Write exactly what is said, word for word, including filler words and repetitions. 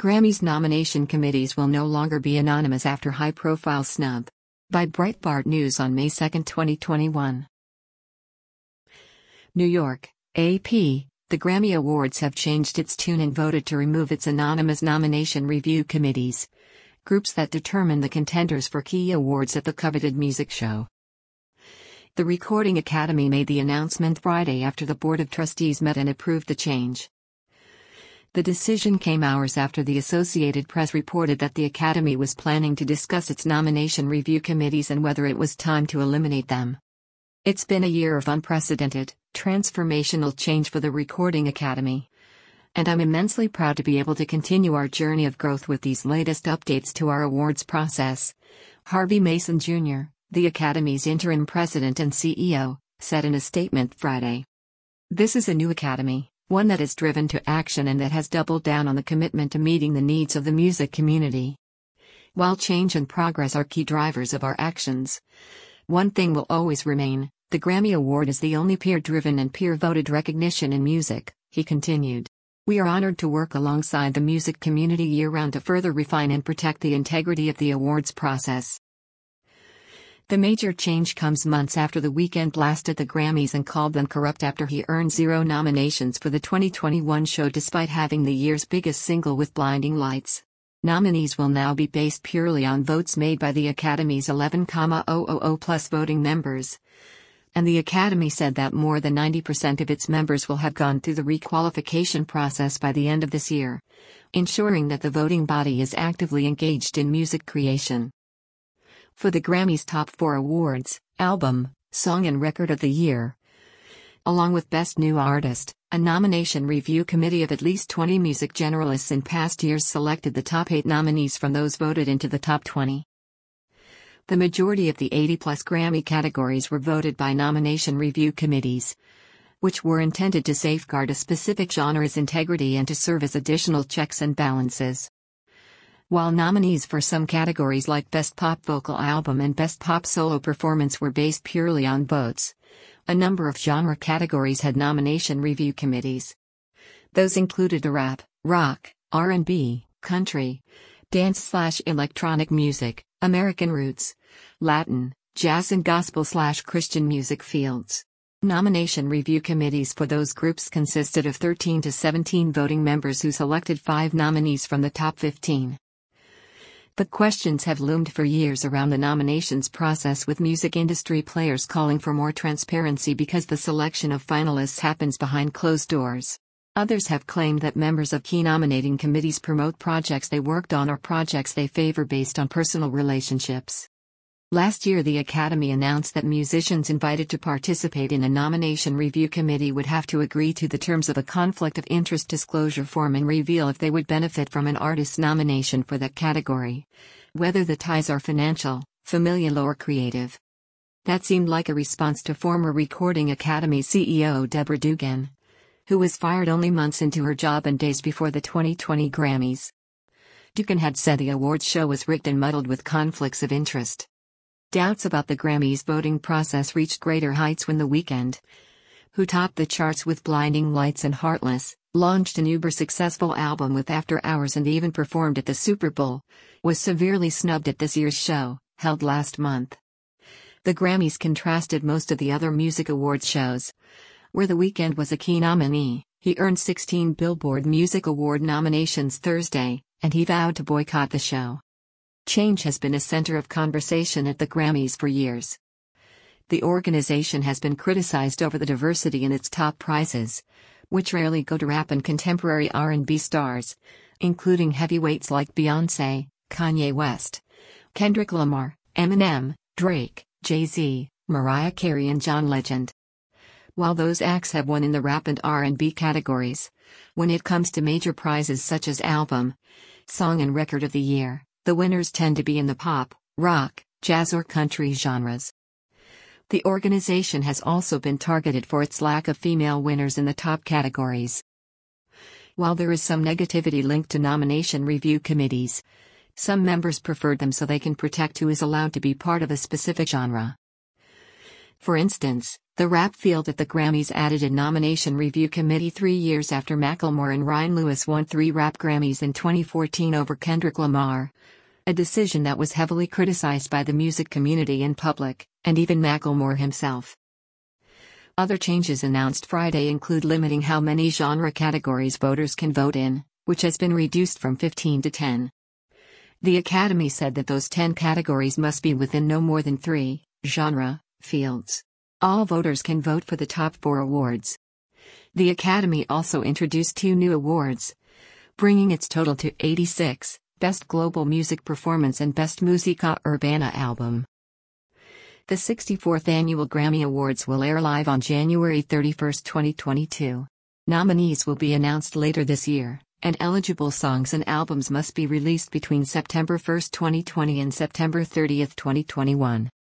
Grammys nomination committees will no longer be anonymous after high-profile snub. By Breitbart News on May second, twenty twenty-one. New York, A P. The Grammy Awards have changed its tune and voted to remove its anonymous nomination review committees, groups that determine the contenders for key awards at the coveted music show. The Recording Academy made the announcement Friday after the Board of Trustees met and approved the change. The decision came hours after the Associated Press reported that the Academy was planning to discuss its nomination review committees and whether it was time to eliminate them. It's been a year of unprecedented, transformational change for the Recording Academy. And I'm immensely proud to be able to continue our journey of growth with these latest updates to our awards process. Harvey Mason Junior, the Academy's interim president and C E O, said in a statement Friday. This is a new Academy, one that is driven to action and that has doubled down on the commitment to meeting the needs of the music community. While change and progress are key drivers of our actions, one thing will always remain: the Grammy Award is the only peer-driven and peer-voted recognition in music, he continued. We are honored to work alongside the music community year-round to further refine and protect the integrity of the awards process. The major change comes months after The Weeknd blasted the Grammys and called them corrupt after he earned zero nominations for the twenty twenty-one show despite having the year's biggest single with Blinding Lights. Nominees will now be based purely on votes made by the Academy's eleven thousand plus voting members. And the Academy said that more than ninety percent of its members will have gone through the requalification process by the end of this year, ensuring that the voting body is actively engaged in music creation. For the Grammys' top four awards, Album, Song and Record of the Year, along with Best New Artist, a nomination review committee of at least twenty music generalists in past years selected the top eight nominees from those voted into the top twenty. The majority of the eighty-plus Grammy categories were voted by nomination review committees, which were intended to safeguard a specific genre's integrity and to serve as additional checks and balances. While nominees for some categories like Best Pop Vocal Album and Best Pop Solo Performance were based purely on votes, a number of genre categories had nomination review committees. Those included rap, rock, R and B, country, dance/electronic music, American roots, Latin, jazz and gospel/Christian music fields. Nomination review committees for those groups consisted of thirteen to seventeen voting members who selected five nominees from the top fifteen. But questions have loomed for years around the nominations process, with music industry players calling for more transparency because the selection of finalists happens behind closed doors. Others have claimed that members of key nominating committees promote projects they worked on or projects they favor based on personal relationships. Last year, the Academy announced that musicians invited to participate in a nomination review committee would have to agree to the terms of a conflict of interest disclosure form and reveal if they would benefit from an artist's nomination for that category, whether the ties are financial, familial or creative. That seemed like a response to former Recording Academy C E O Deborah Dugan, who was fired only months into her job and days before the twenty twenty Grammys. Dugan had said the awards show was rigged and muddled with conflicts of interest. Doubts about the Grammys voting process reached greater heights when The Weeknd, who topped the charts with Blinding Lights and Heartless, launched an uber-successful album with After Hours and even performed at the Super Bowl, was severely snubbed at this year's show, held last month. The Grammys contrasted most of the other music awards shows, where The Weeknd was a key nominee. He earned sixteen Billboard Music Award nominations Thursday, and he vowed to boycott the show. Change has been a center of conversation at the Grammys for years. The organization has been criticized over the diversity in its top prizes, which rarely go to rap and contemporary R and B stars, including heavyweights like Beyoncé, Kanye West, Kendrick Lamar, Eminem, Drake, Jay-Z, Mariah Carey and John Legend. While those acts have won in the rap and R and B categories, when it comes to major prizes such as Album, Song and Record of the Year, the winners tend to be in the pop, rock, jazz or country genres. The organization has also been targeted for its lack of female winners in the top categories. While there is some negativity linked to nomination review committees, some members preferred them so they can protect who is allowed to be part of a specific genre. For instance, the rap field at the Grammys added a nomination review committee three years after Macklemore and Ryan Lewis won three rap Grammys in twenty fourteen over Kendrick Lamar. A decision that was heavily criticized by the music community in public, and even Macklemore himself. Other changes announced Friday include limiting how many genre categories voters can vote in, which has been reduced from fifteen to ten. The Academy said that those ten categories must be within no more than three genre fields. All voters can vote for the top four awards. The Academy also introduced two new awards, bringing its total to eighty-six, Best Global Music Performance and Best Musica Urbana Album. The sixty-fourth Annual Grammy Awards will air live on January thirty-first, twenty twenty-two. Nominees will be announced later this year, and eligible songs and albums must be released between September first, twenty twenty and September thirtieth, twenty twenty-one.